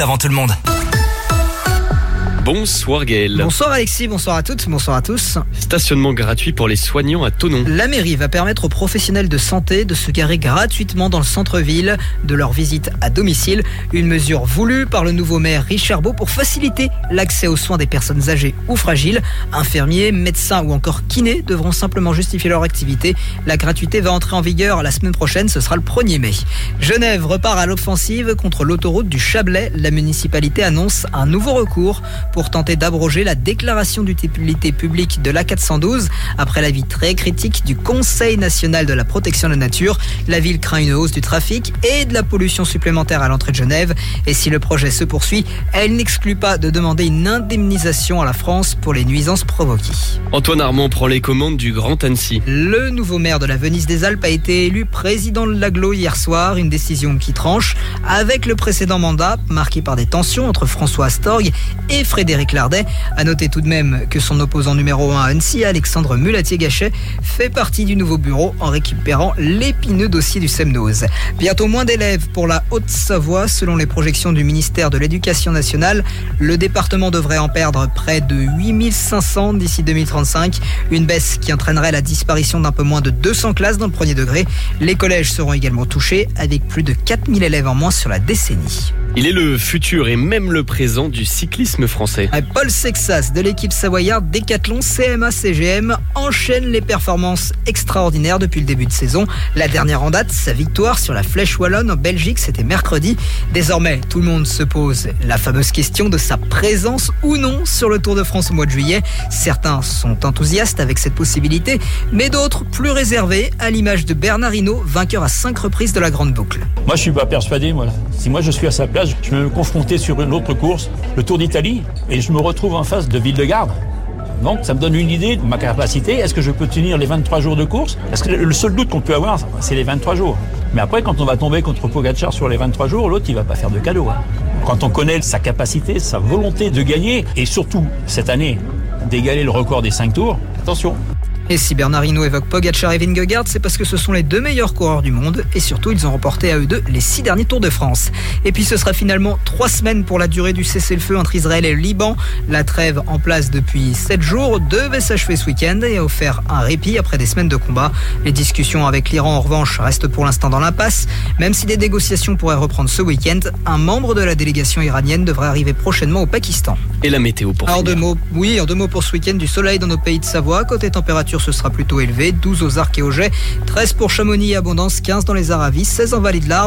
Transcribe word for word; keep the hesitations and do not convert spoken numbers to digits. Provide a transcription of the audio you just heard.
avant tout le monde. Bonsoir Gaël. Bonsoir Alexis, bonsoir à toutes, bonsoir à tous. Stationnement gratuit pour les soignants à Thonon. La mairie va permettre aux professionnels de santé de se garer gratuitement dans le centre-ville de leur visite à domicile. Une mesure voulue par le nouveau maire Richard Beau pour faciliter l'accès aux soins des personnes âgées ou fragiles. Infirmiers, médecins ou encore kinés devront simplement justifier leur activité. La gratuité va entrer en vigueur la semaine prochaine, ce sera le premier mai. Genève repart à l'offensive contre l'autoroute du Chablais. La municipalité annonce un nouveau recours pour tenter d'abroger la déclaration d'utilité publique de l'A quatre cent douze. Après l'avis très critique du Conseil national de la protection de la nature, la ville craint une hausse du trafic et de la pollution supplémentaire à l'entrée de Genève. Et si le projet se poursuit, elle n'exclut pas de demander une indemnisation à la France pour les nuisances provoquées. Antoine Armand prend les commandes du Grand Annecy. Le nouveau maire de la Venise des Alpes a été élu président de l'Agglo hier soir, une décision qui tranche avec le précédent mandat marqué par des tensions entre François Astorg et Frédéric Lardet. À noter tout de même que son opposant numéro un à Annecy, Alexandre Mulatier-Gachet, fait partie du nouveau bureau en récupérant l'épineux dossier du Semnoz. Bientôt moins d'élèves pour la Haute-Savoie. Selon les projections du ministère de l'Éducation nationale, le département devrait en perdre près de huit mille cinq cents d'ici deux mille trente-cinq. Une baisse qui entraînerait la disparition d'un peu moins de deux cents classes dans le premier degré. Les collèges seront également touchés avec plus de quatre mille élèves en moins sur la décennie. Il est le futur et même le présent du cyclisme français. Paul Sexas de l'équipe savoyarde Décathlon C M A C G M enchaîne les performances extraordinaires depuis le début de saison. La dernière en date, sa victoire sur la Flèche Wallonne en Belgique, c'était mercredi. Désormais, tout le monde se pose la fameuse question de sa présence ou non sur le Tour de France au mois de juillet. Certains sont enthousiastes avec cette possibilité, mais d'autres plus réservés, à l'image de Bernard Hinault, vainqueur à cinq reprises de la Grande Boucle. Moi, je suis pas persuadé. Moi. Si moi je suis à sa place, je vais me confronter sur une autre course, le Tour d'Italie, et je me retrouve en face de Ville-de-Garde. Donc ça me donne une idée de ma capacité. Est-ce que je peux tenir les vingt-trois jours de course ? Parce que le seul doute qu'on peut avoir, c'est les vingt-trois jours. Mais après, quand on va tomber contre Pogacar sur les vingt-trois jours, l'autre, il va pas faire de cadeau. Hein. Quand on connaît sa capacité, sa volonté de gagner, et surtout, cette année, d'égaler le record des cinq tours, attention. Et si Bernard Hinault évoque Pogacar et Vingegaard, c'est parce que ce sont les deux meilleurs coureurs du monde et surtout ils ont remporté à eux deux les six derniers Tours de France. Et puis ce sera finalement trois semaines pour la durée du cessez-le-feu entre Israël et le Liban. La trêve en place depuis sept jours devait s'achever ce week-end et a offert un répit après des semaines de combat. Les discussions avec l'Iran en revanche restent pour l'instant dans l'impasse. Même si des négociations pourraient reprendre ce week-end, un membre de la délégation iranienne devrait arriver prochainement au Pakistan. Et la météo pour Alors finir. deux mots, oui, en deux mots pour ce week-end, du soleil dans nos pays de Savoie. Côté température, ce sera plutôt élevé, douze aux Arcs et au Jet, treize pour Chamonix et Abondance, quinze dans les Aravis, seize en Vallée de l'Arve.